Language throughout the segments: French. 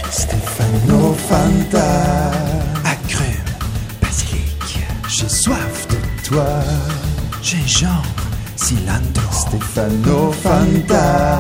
Stéphano Fanta. Agrumes, basilic. J'ai soif de toi. Gingembre, cilantro. Stéphano Fanta.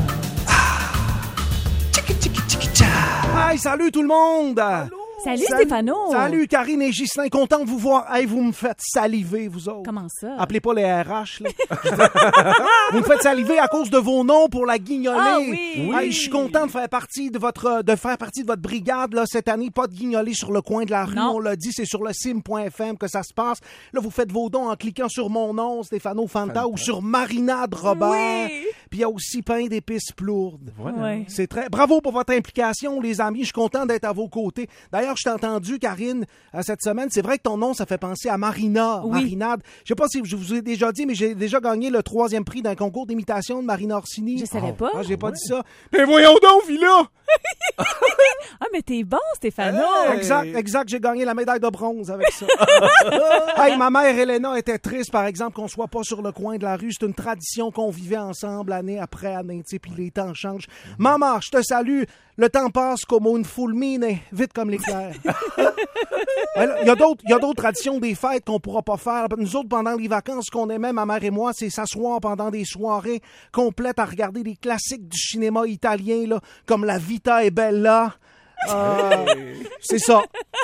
Hey, salut tout le monde! Salut Stéphano! Salut Karine et Ghislain, content de vous voir. Hey, vous me faites saliver, vous autres. Comment ça? Appelez pas les RH, là. Vous me faites saliver à cause de vos noms pour la guignolée. Ah oui! Hey, je suis content de faire partie de votre brigade là, cette année. Pas de guignolée sur le coin de la rue, Non. on l'a dit, c'est sur le sim.fm que ça se passe. Là, vous faites vos dons en cliquant sur mon nom, Stéphano Fanta, ou sur Marinade Robert. Oui. Puis il y a aussi pain d'épices plourdes. Voilà. Ouais. C'est très... Bravo pour votre implication, les amis. Je suis content d'être à vos côtés. D'ailleurs, je t'ai entendu, Karine, cette semaine. C'est vrai que ton nom, ça fait penser à Marina. Oui. Marinade. Je sais pas si je vous ai déjà dit, mais j'ai déjà gagné le 3e prix d'un concours d'imitation de Marina Orsini. Je savais pas. Ah, j'ai pas dit ça. Mais voyons donc, Villa! Ah, mais t'es bon, Stéphano! Exact. J'ai gagné la médaille de bronze avec ça. Hey, ma mère, Elena, était triste, par exemple, qu'on soit pas sur le coin de la rue. C'est une tradition qu'on vivait ensemble année après année, tu sais, puis les temps changent. Maman, je te salue. Le temps passe comme une fulmine, vite comme l'éclair. Il y a d'autres traditions des fêtes qu'on pourra pas faire. Nous autres, pendant les vacances, ce qu'on aimait, ma mère et moi, c'est s'asseoir pendant des soirées complètes à regarder des classiques du cinéma italien, là, comme La Vita è Bella. C'est ça.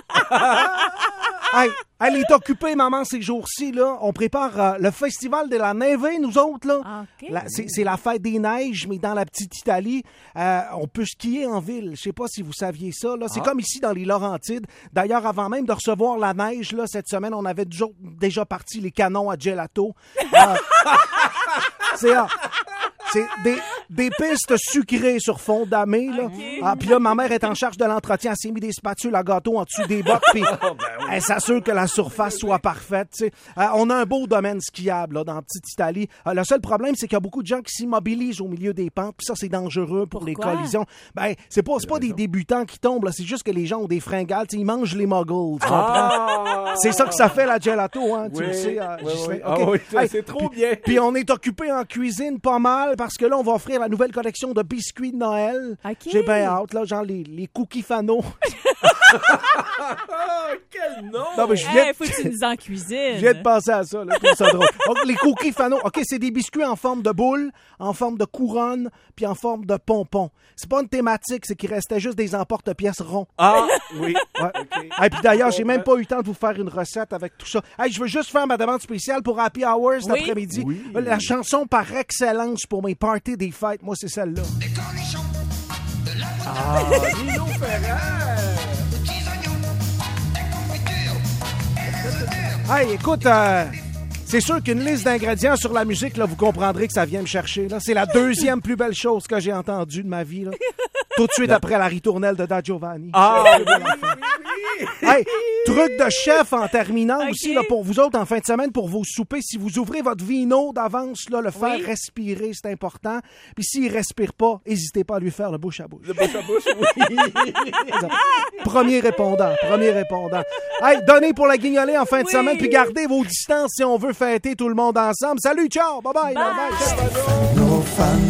Hey, elle est occupée, maman, ces jours-ci, là. On prépare le festival de la Neve, nous autres, là. Ah, OK. C'est la fête des neiges, mais dans la petite Italie. On peut skier en ville. Je sais pas si vous saviez ça, là. C'est comme ici dans les Laurentides. D'ailleurs, avant même de recevoir la neige, là, cette semaine, on avait déjà parti les canons à gelato. C'est des pistes sucrées sur fond damé, là. Okay. Ah, puis là, ma mère est en charge de l'entretien. Elle s'est mis des spatules à gâteau en dessous des bottes, puis elle s'assure que la surface soit parfaite, tu sais. On a un beau domaine skiable, là, dans la petite Italie. Le seul problème, c'est qu'il y a beaucoup de gens qui s'immobilisent au milieu des pentes, puis ça, c'est dangereux pour les Pourquoi? collisions. Ben, c'est pas des débutants qui tombent, là. C'est juste que les gens ont des fringales, tu sais, ils mangent les muggles, tu comprends? C'est ça que ça fait, la gelato, hein, tu le sais. Ghislain. OK. Hey, c'est trop bien. Puis on est occupé en cuisine pas mal parce que là, on va offrir la nouvelle collection de biscuits de Noël. OK. J'ai bien hâte, là, genre les cookies Fano. Quel nom! Non, mais je Faut que tu nous en cuisines. viens de penser à ça, là, je trouve ça drôle. Donc, les cookies Fano, OK, c'est des biscuits en forme de boule, en forme de couronne, puis en forme de pompon. C'est pas une thématique, c'est qu'il restait juste des emporte-pièces ronds. Ah, oui. Ouais. Et puis d'ailleurs, j'ai même pas eu le temps de vous faire une recette avec tout ça. Hey, je veux juste faire ma demande spéciale pour Happy Hours cet après-midi. Oui. La chanson par excellence pour mes parties des fêtes, moi, c'est celle-là. Nino Ferrer. Hey, écoute, c'est sûr qu'une liste d'ingrédients sur la musique, là, vous comprendrez que ça vient me chercher. Là. C'est la 2e plus belle chose que j'ai entendue de ma vie. Là. Tout de suite après la ritournelle de Da Giovanni. Ah, Hey, truc de chef en terminant OK. aussi là, pour vous autres en fin de semaine pour vos soupers. Si vous ouvrez votre vino d'avance, là, le faire respirer, c'est important. Puis s'il respire pas, n'hésitez pas à lui faire le bouche à bouche. Le bouche à bouche, oui. Premier répondant. Hey, donnez pour la guignolée en fin de semaine, puis gardez vos distances si on veut fêter tout le monde ensemble. Salut, ciao, bye bye. Bye. Bye. Stéphano Fanta.